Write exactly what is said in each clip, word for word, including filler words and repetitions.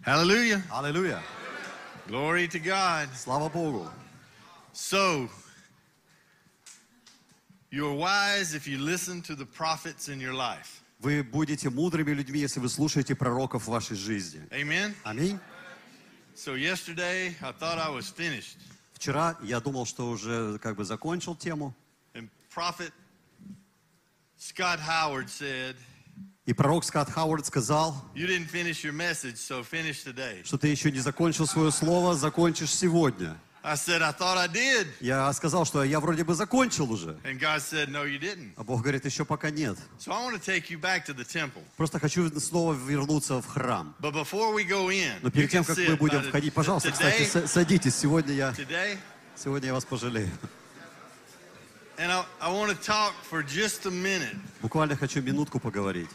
Hallelujah. Аллилуйя. Glory to God. Слава Богу. So, you're wise if you listen to the prophets in your life. Вы будете мудрыми людьми, если вы слушаете пророков в вашей жизни. Amen. Аминь. So yesterday, I thought I was finished. Вчера я думал, что уже как бы закончил тему. And Prophet Scott Howard said, И пророк Скотт Хауард сказал, you didn't finish your message, so finish today. что ты еще не закончил свое слово, закончишь сегодня. I said, I thought I did. Я сказал, что я вроде бы закончил уже. And God said, no, you didn't. А Бог говорит, еще пока нет. So I want to take you back to the temple. Просто хочу снова вернуться в храм. But before we go in, Но you перед тем, can как мы sit. будем But входить, пожалуйста, кстати, today, с- садитесь. Сегодня я, today, сегодня я вас пожалею. and I, I want to talk for just a minute. Буквально хочу минутку поговорить.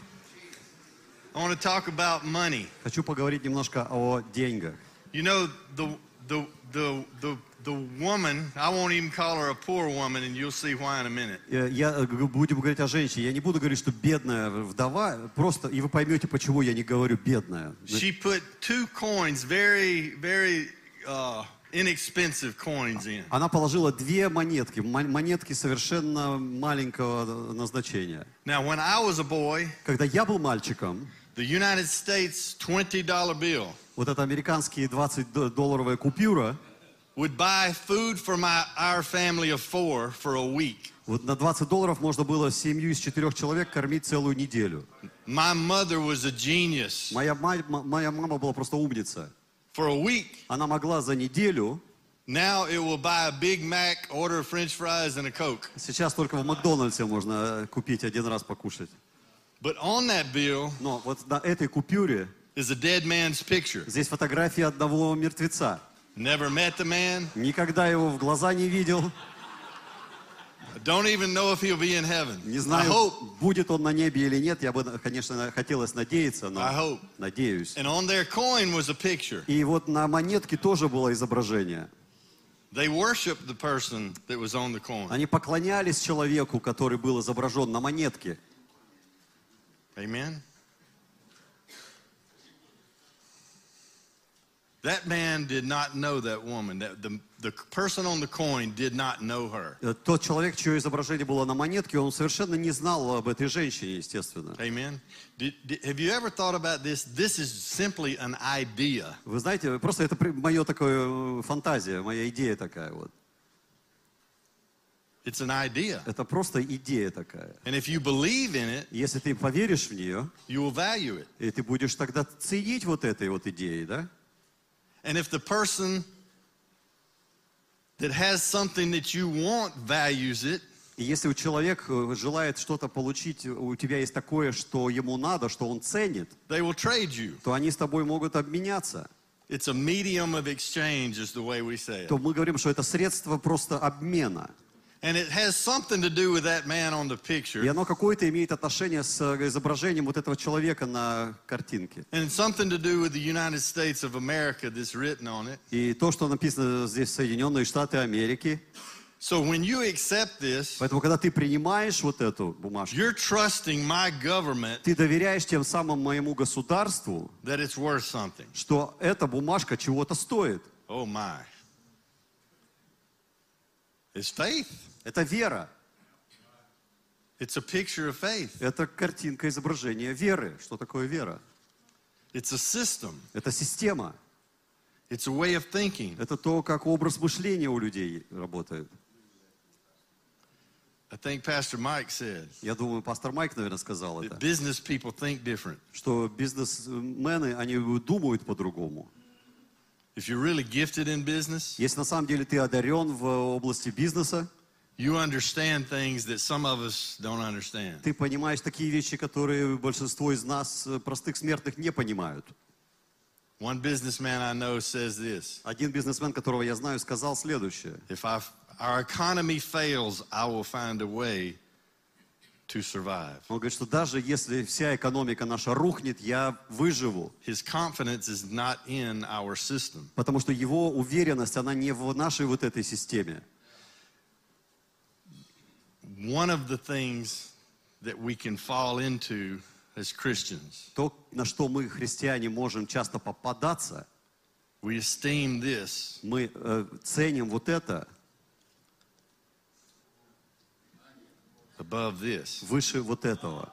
I want to talk about money. Хочу поговорить немножко о деньгах. You know, the, the, the, the, the woman, I won't even call her a poor woman, and you'll see why in a minute. Э, Я, э, г- будем говорить о женщине. Я не буду говорить, что бедная вдова. Просто, и вы поймете, почему я не говорю бедная. She put two coins, very, very uh, inexpensive coins in. Она положила две монетки. мо- Монетки совершенно маленького назначения. Now, when I was a boy, Когда я был мальчиком, the United States twenty dollar bill вот эта американские двадцатидолларовая купюра, would buy food for my, our family of four for a week. вот на двадцать долларов можно было семью из четырех человек кормить целую неделю. My mother was a genius. Моя, ма- м- моя мама была просто умница. For a week, Она могла за неделю, now it will buy a Big Mac, order French fries, and a Coke. сейчас только в Макдональдсе можно э, купить один раз покушать. But on that bill Но вот на этой купюре is a dead man's picture. здесь фотография одного мертвеца. Never met the man. Никогда его в глаза не видел. Don't even know if he'll be in heaven. Не I знаю, hope. будет он на небе или нет. Я бы, конечно, хотелось надеяться, I но hope. надеюсь. And on their coin was a picture. И вот на монетке тоже было изображение. They worshiped the person that was on the coin. Они поклонялись человеку, который был изображен на монетке. Amen. That man did not know that woman. That the, the person on the coin did not know her. Э, Тот человек, чье изображение было на монетке, он совершенно не знал об этой женщине, естественно. Amen. Did, did, have you ever thought about this? This is simply an idea. Вы знаете, просто это мое такое фантазия, моя идея такая вот. It's an idea. Это просто идея такая. And if you believe in it, Если ты поверишь в нее, you will value it. и ты будешь тогда ценить вот этой вот идеей, да? And if the person that has something that you want values it, И если у человека желает что-то получить, у тебя есть такое, что ему надо, что он ценит, they will trade you. то они с тобой могут обменяться. It's a medium of exchange is the way we say it. То мы говорим, что это средство просто обмена. And it has something to do with that man on the И picture. оно какое-то имеет отношение с изображением вот этого человека на картинке. And it's something to do with the United States of America that's written on it. И то, что написано здесь Соединенные Штаты Америки. So when you accept this, Поэтому, когда ты принимаешь вот эту бумажку, you're trusting my government ты доверяешь тем самым моему государству, that it's worth something. что эта бумажка чего-то стоит. Oh my. It's faith. Это вера. It's a picture of faith. Это картинка изображения веры. Что такое вера? It's a system. Это система. It's a way of thinking. Это то, как образ мышления у людей работает. I think Pastor Mike said Я думаю, пастор Майк, наверное, сказал that это. business people think different. Что бизнесмены, они думают по-другому. If you're really gifted in business, Если на самом деле ты одарен в области бизнеса, you understand things that some of us don't understand. ты понимаешь такие вещи, которые большинство из нас, простых смертных, не понимают. One businessman I know says this: Один бизнесмен, которого я знаю, сказал следующее. if I, our economy fails, I will find a way to survive. Он говорит, что даже если вся экономика наша рухнет, я выживу. His confidence is not in our system. Потому что его уверенность, она не в нашей вот этой системе. One of the things that we can fall into as Christians. То, на что мы, христиане, можем часто попадаться, We esteem this мы э, ценим вот это above this. выше вот этого.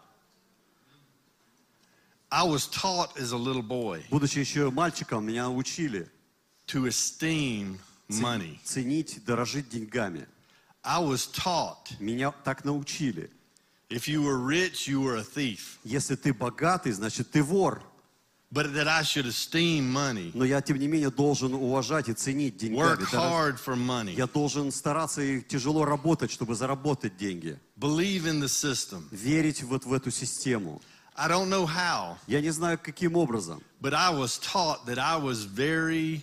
I was taught as a little boy Будучи еще мальчиком, меня учили to esteem ц- money. ценить, дорожить деньгами. I was taught Меня так научили. if you were rich, you were a thief. Если ты богатый, значит ты вор. But that I should esteem money, Но я, тем не менее, должен уважать и ценить деньгами. work дорож- hard for money, Я должен стараться и тяжело работать, чтобы заработать деньги. believe in the system. Верить вот в эту систему. I don't know how, Я не знаю, каким образом. but I was taught that I was very,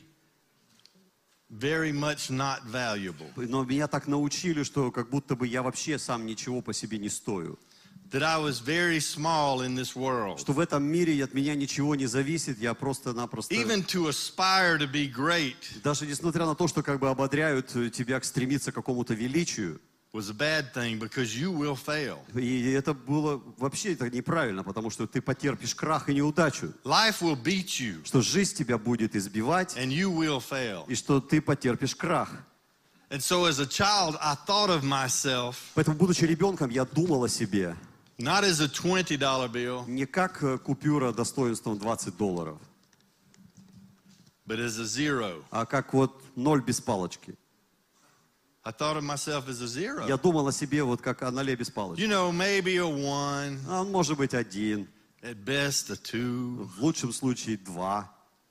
very much not valuable. Но меня так научили, что как будто бы я вообще сам ничего по себе не стою. That I was very small in this world. Что в этом мире от меня ничего не зависит, я просто-напросто... Even to aspire to be great Даже несмотря на то, что как бы ободряют тебя к стремиться к какому-то величию, was a bad thing because you will fail. и это было вообще это неправильно, потому что ты потерпишь крах и неудачу, Life will beat you что жизнь тебя будет избивать, and you will fail. и что ты потерпишь крах. And so as a child, I thought of myself Поэтому, будучи ребенком, я думал о себе not as a twenty dollar bill, не как э, купюра достоинством двадцать долларов, but as a zero. а как вот ноль без палочки. I thought of myself as a zero. Я думал о себе вот как о ноле без палочки. You know, maybe a one, А он может быть один, at best a two, в лучшем случае два,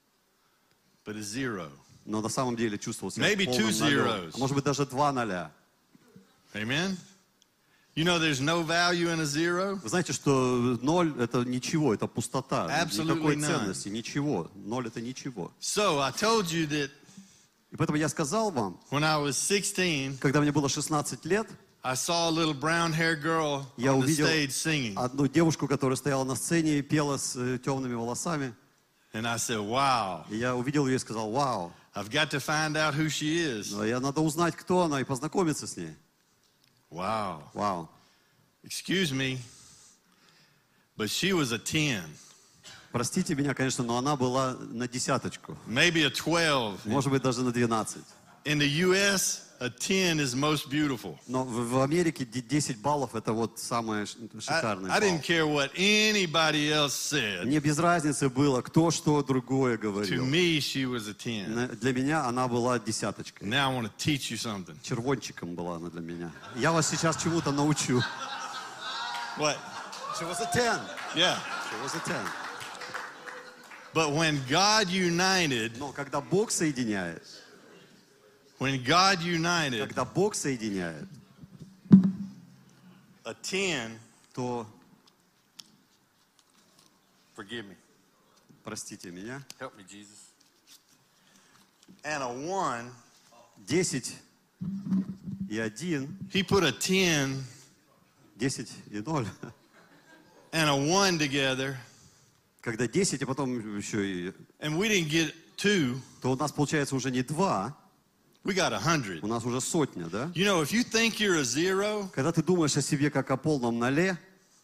but a zero. но на самом деле чувствовал себя Maybe полным two нолем. zeros. А может быть даже два ноля. Amen? You know there's no value in a zero? Вы знаете, что ноль это ничего, это пустота, Absolutely никакой none. ценности, ничего. Ноль это ничего. So I told you that И поэтому я сказал вам, when I was sixteen, когда мне было шестнадцать лет, I saw a little brown-haired girl я on the увидел stage singing. одну девушку, которая стояла на сцене и пела с э, темными волосами. And I said, wow, И я увидел ее и сказал, вау, I've got to find out who she is. но я надо узнать, кто она, и познакомиться с ней. Wow. Вау. Excuse me, but she was a ten, Простите меня, конечно, но она была на десяточку. maybe a twelve. Может быть, даже на двенадцать. In the U S, a ten is most beautiful. Но в, в Америке де- десять баллов это вот самое ш- I, шикарное. I didn't care what anybody else said. Мне без разницы было, кто что другое To говорил. me, she was a ten. На- Для меня она была десяточкой. Now I want to teach you something. Червончиком была она для меня. Я вас сейчас чему-то научу. What? She was a ten. Yeah. She was a ten. But when God united, Но когда Бог соединяет, when God united, когда Бог соединяет, a ten, то, forgive me, простите меня, help me, Jesus, and a one, десять и один, he put a ten десять и ноль. and a one together, Когда десять, и потом еще и... and we didn't get two, То у нас получается уже не два, we got a hundred. у нас уже сотня, да? You know, if you think you're a zero, Когда ты думаешь о себе как о полном ноле,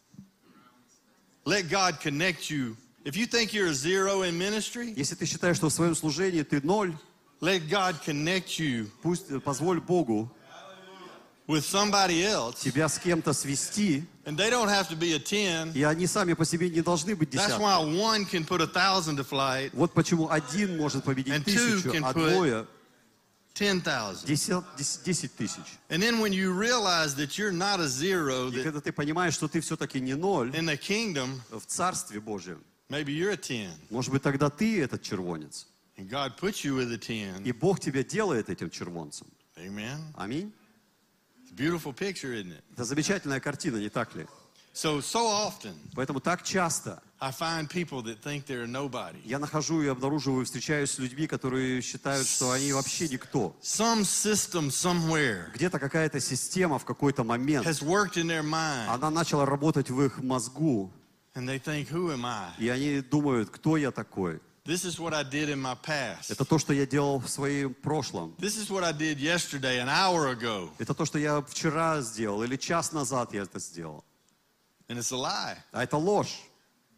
let God connect you. If you think you're a zero in ministry, если ты считаешь, что в своем служении ты ноль, let God connect you пусть позволь Богу with somebody else, тебя с кем-то свести, and they don't have to be a ten. и они сами по себе не должны быть That's десятком. why one can put a thousand to flight, Вот почему один может победить And two тысячу, can а put двое ten thousand. десять, десять тысяч. And then when you realize that you're not a zero, И that когда ты понимаешь, что ты все-таки не ноль in the kingdom, в Царстве Божьем, maybe you're a ten. может быть, тогда ты этот червонец. And God puts you with a ten. И Бог тебя делает этим червонцем. Amen. Аминь. It's a beautiful picture, isn't it? Это замечательная картина, не так ли? So, so often, Поэтому так часто I find people that think they're nobody. я нахожу и обнаруживаю, встречаюсь с людьми, которые считают, что они вообще никто. Some system somewhere Где-то какая-то система в какой-то момент, has worked in their mind, она начала работать в их мозгу, and they think, who am I? и они думают, кто я такой. This is what I did in my past. Это то, что я делал в своем прошлом. This is what I did yesterday, an hour ago. Это то, что я вчера сделал, или час назад я это сделал. And it's a lie. А это ложь.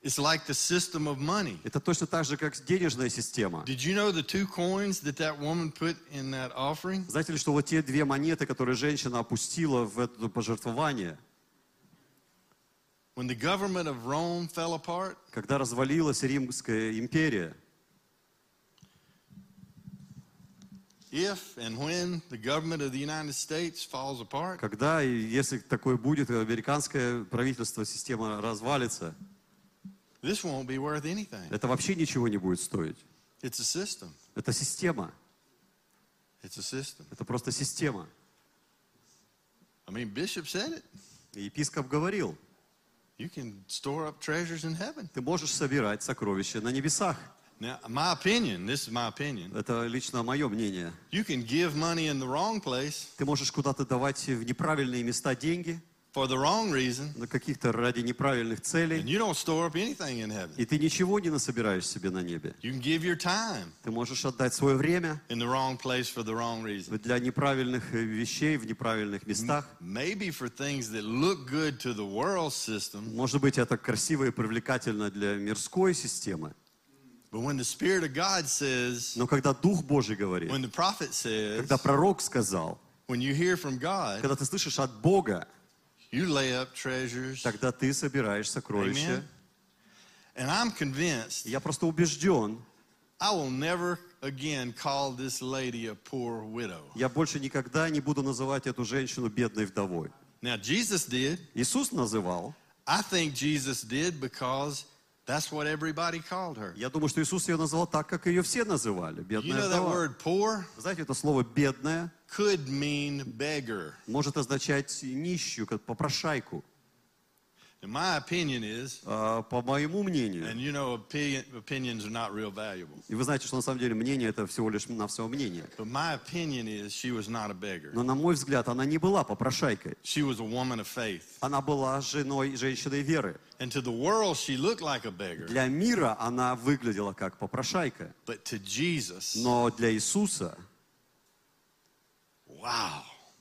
It's like the system of money. Это точно так же, как денежная система. Did you know the two coins that that woman put in that offering? Знаете ли, что вот те две монеты, которые женщина опустила в это пожертвование, When the government of Rome fell apart, когда развалилась Римская империя, if and when the government of the United States falls apart, когда и если такое будет, американское правительство, система развалится, this won't be worth anything. это вообще ничего не будет стоить. It's a system. Это система. It's a system. Это просто система. I mean, Bishop said it. И епископ говорил, You can store up treasures in heaven. ты можешь собирать сокровища на небесах. Now, my opinion, this is my opinion. Это лично мое мнение. You can give money in the wrong place Ты можешь куда-то давать в неправильные места деньги, for the wrong reason, на каких-то ради неправильных and целей, you don't store up anything in heaven. и ты ничего не насобираешь себе на небе. You can give your time Ты можешь отдать свое время in the wrong place for the wrong reason. для неправильных вещей в неправильных местах. Maybe for things that look good to the world system, Может быть, это красиво и привлекательно для мирской системы. but when the Spirit of God says, Но когда Дух Божий говорит, when the prophet says, когда пророк сказал, when you hear from God, когда ты слышишь от Бога, you lay up treasures. тогда ты собираешь сокровища. Amen. And I'm convinced Я просто убежден, I will never again call this lady a poor widow. я больше никогда не буду называть эту женщину бедной вдовой. Now, Jesus did. Иисус называл. I think Jesus did because that's what everybody called her. Я думаю, что Иисус ее назвал так, как ее все называли. You Бедная know that вдова. word poor Знаете, это слово «бедная» could mean beggar. может означать нищую, как попрошайку. And my opinion is, А, по моему мнению, and you know, opinion, opinions are not real valuable. и вы знаете, что на самом деле мнение это всего лишь на все мнение. But my opinion is she was not a beggar. Но на мой взгляд, она не была попрошайкой. She was a woman of faith. Она была женой, женщиной веры. And to the world, she looked like a beggar. Для мира она выглядела как попрошайка. But to Jesus, Но для Иисуса, wow,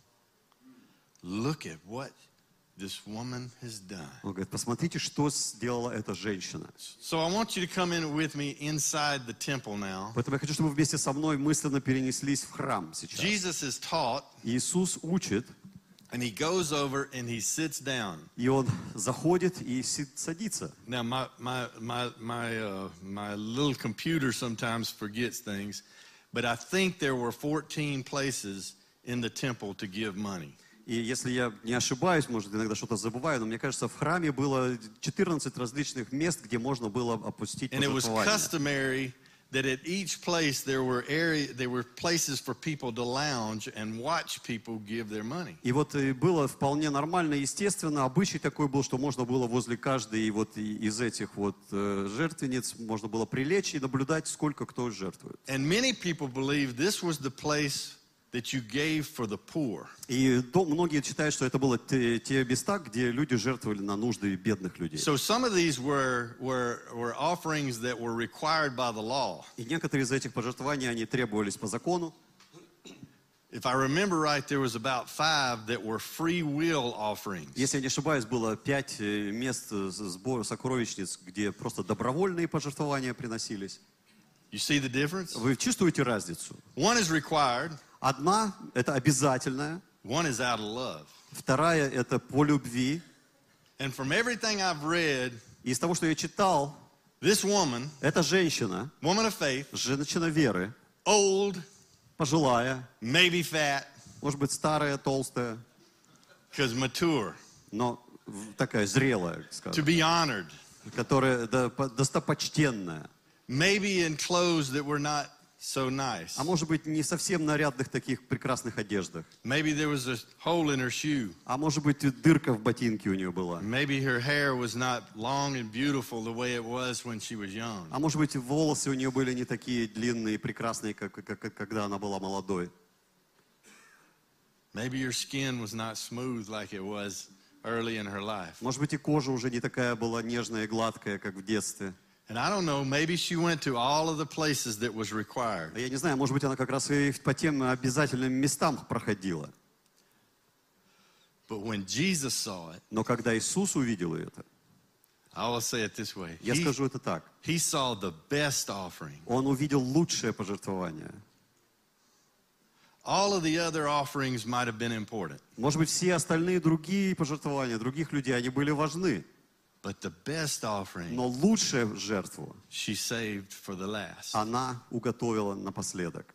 look at what this woman has done. он говорит, посмотрите, что сделала эта женщина. So I want you to come in with me inside the temple now. Поэтому я хочу, чтобы вы вместе со мной мысленно перенеслись в храм сейчас. Jesus is taught, Иисус учит, and he goes over and he sits down. и он заходит и си- садится. Now, my my my my uh, my little computer sometimes forgets things, but I think there were fourteen places in the temple to give money. И если я не ошибаюсь, может, иногда что-то забываю, но мне кажется, в храме было четырнадцать различных мест, где можно было опустить And it was пожертвования. customary that at each place there were area there were places for people to lounge and watch people give their money. И вот и было вполне нормально, естественно, обычай такой был, что можно было возле каждой вот и- из этих вот э, жертвенниц можно было прилечь и наблюдать, сколько кто жертвует. And many people believe this was the place that you gave for the poor. И до- многие считают, что это было те, те места, где люди жертвовали на нужды бедных людей. So some of these were were were offerings that were required by the law. И некоторые из этих пожертвований, они требовались по закону. If I remember right, there was about five that were free will offerings. Если я не ошибаюсь, было пять э, мест э, сбора сокровищниц, где просто добровольные пожертвования приносились. You see the difference? Вы чувствуете разницу? One is required, Одна – это обязательная, one is out of love. вторая – это по любви. And from everything I've read, И из того, что я читал, this woman, эта женщина, woman of faith, женщина веры, old, пожилая, maybe fat, может быть, старая, толстая, because mature, но в- такая зрелая, to скажем, be honored, которая да, по- достопочтенная. maybe in clothes that were not so nice. А может быть, не совсем нарядных таких прекрасных одеждах. Maybe there was a hole in her shoe. А может быть, дырка в ботинке у нее была. Maybe her hair was not long and beautiful the way it was when she was young. А может быть, волосы у нее были не такие длинные и прекрасные, как, как- как когда она была молодой. Maybe your skin was not smooth like it was early in her life. Может быть, и кожа уже не такая была нежная и гладкая, как в детстве. And I don't know, maybe she went to all of the places that was required. А я не знаю, может быть, она как раз и по тем обязательным местам проходила. But when Jesus saw it, Но когда Иисус увидел это, I will say it this way. Я He, скажу это так. he saw the best offering. Он увидел лучшее пожертвование. All of the other offerings might have been important, Может быть, все остальные другие пожертвования других людей, они были важны. but the best offering Но лучшую жертву she saved for the last. она уготовила напоследок.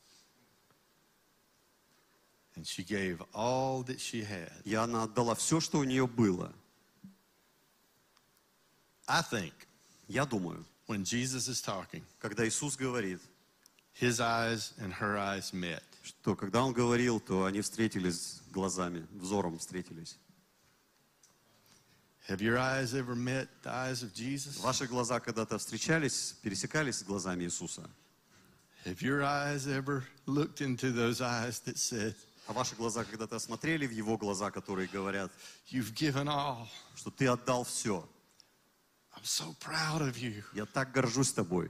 And she gave all that she had. И она отдала все, что у нее было. I think Я думаю, when Jesus is talking, когда Иисус говорит, his eyes and her eyes met. что когда Он говорил, то они встретились глазами, взором встретились. Have your eyes ever met the eyes of Jesus? Ваши глаза когда-то встречались, пересекались с глазами Иисуса? Have your eyes ever looked into those eyes that said, А ваши глаза когда-то смотрели в Его глаза, которые говорят, you've given all. что ты отдал все. I'm so proud of you. Я так горжусь тобой.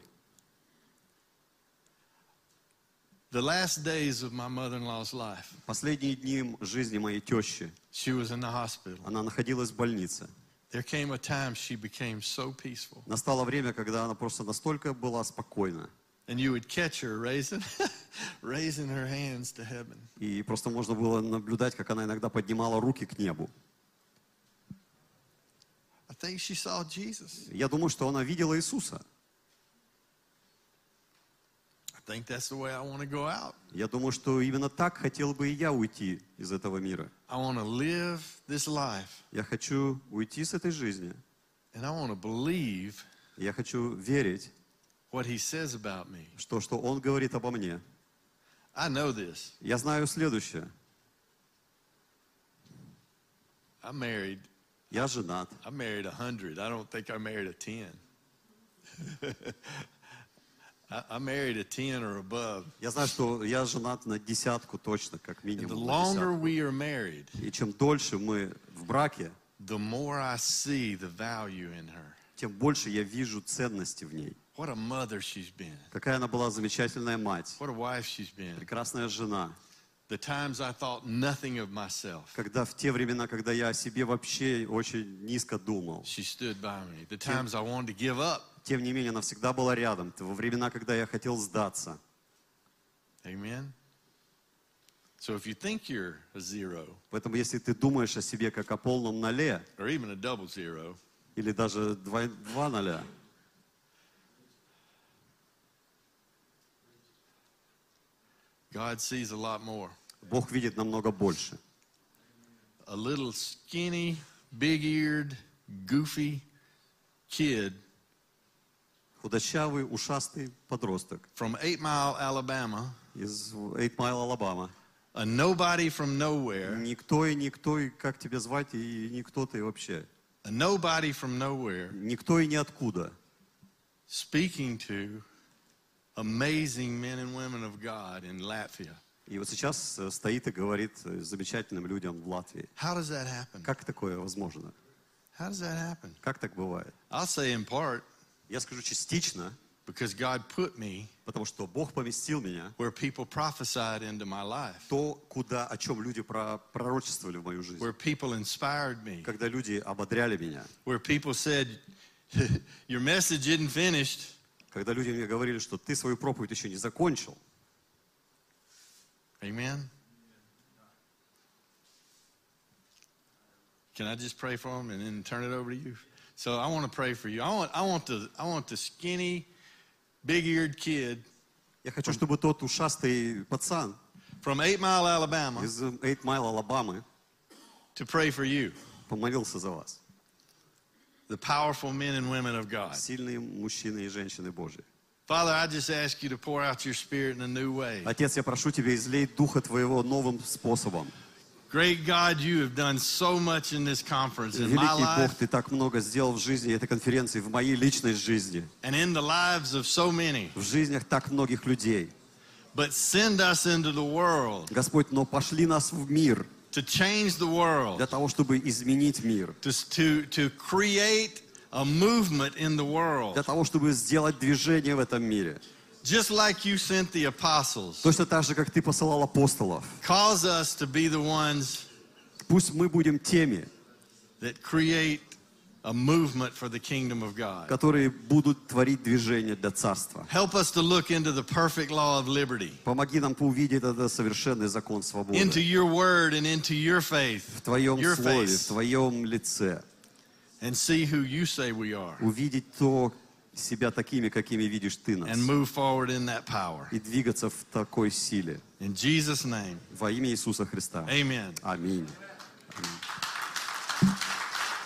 The last days of my mother-in-law's life, Последние дни жизни моей тещи, she was in the hospital. она находилась в больнице. There came a time she became so peaceful. Настало время, когда она просто настолько была спокойна. And you would catch her raising, raising her hands to heaven. И просто можно было наблюдать, как она иногда поднимала руки к небу. I think she saw Jesus. Я думаю, что она видела Иисуса. I think that's the way I want to go out. Я думаю, что именно так хотел бы и я уйти из этого мира. I want to live this life. Я хочу уйти с этой жизни. And I want to believe Я хочу верить, what he says about me. что, что Он говорит обо мне. I know this. Я знаю следующее. I'm married. Я женат. I married a hundred. I don't think I married a ten. I, I married a ten or above. Я знаю, что я женат на десятку точно, как And the минимум. на longer десятку. we are married, И чем дольше мы в браке, the more I see the value in her. тем больше я вижу ценности в ней. What a mother she's been. Какая она была замечательная мать, What a wife she's been. прекрасная жена. The times I thought nothing of myself, Когда в те времена, когда я о себе вообще очень низко думал, she stood by me. The times I wanted to give up. тем не менее, она всегда была рядом. Во времена, когда я хотел сдаться. Amen. So if you think you're a zero Поэтому, если ты думаешь о себе как о полном ноле, or even a double zero, или даже два, два ноля, God sees a lot more. Бог видит намного больше. A little skinny, big-eared, goofy kid Худощавый, ушастый подросток from Eight Mile, Alabama, из Eight Mile, Алабама. a nobody from nowhere, Никто и никто, и как тебя звать, и никто ты вообще. a nobody from nowhere, Никто и ниоткуда. speaking to amazing men and women of God in Latvia. И вот сейчас э, стоит и говорит э, замечательным людям в Латвии. How does that happen? Как такое возможно? How does that happen? Как так бывает? I'll say in part Я скажу частично, because God put me потому что Бог поместил меня where people prophesied into my life, то, куда, о чем люди про- пророчествовали в мою жизнь. where people inspired me, Когда люди ободряли меня. where people said, your message isn't finished. Когда люди мне говорили, что ты свою проповедь еще не закончил. Amen. Can I just pray for them and then turn it over to you? So I want to pray for you. I want, I want the, I want the skinny, big-eared kid Я хочу, чтобы тот ушастый пацан from Eight Mile, Alabama, из Eight Mile, Алабамы to pray for you, помолился за вас. the powerful men and women of God. Сильные мужчины и женщины Божьи. Father, I just ask you to pour out your Spirit in a new way. Отец, я прошу Тебя, излей Духа Твоего новым способом. Great God, you have done so much in this conference, in my Великий Бог, life, Ты так много сделал в жизни этой конференции, в моей личной жизни, and in the lives of so many. в жизнях так многих людей. But send us into the world Господь, но пошли нас в мир to change the world, для того, чтобы изменить мир, to, to, to create a movement in the world. для того, чтобы сделать движение в этом мире. Just like you sent the apostles, Точно так же, как Ты посылал апостолов. cause us to be the ones Пусть мы будем теми, that create a movement for the kingdom of God. которые будут творить движение для Царства. Help us to look into the perfect law of liberty, Помоги нам увидеть этот совершенный закон into свободы your word and into your faith, в Твоем your слове, в face, Твоем лице. and see who you say we are, Увидеть то, себя такими, какими видишь Ты нас. and move forward in that power. И двигаться в такой силе. In Jesus' name, Во имя Иисуса Христа. amen. Аминь.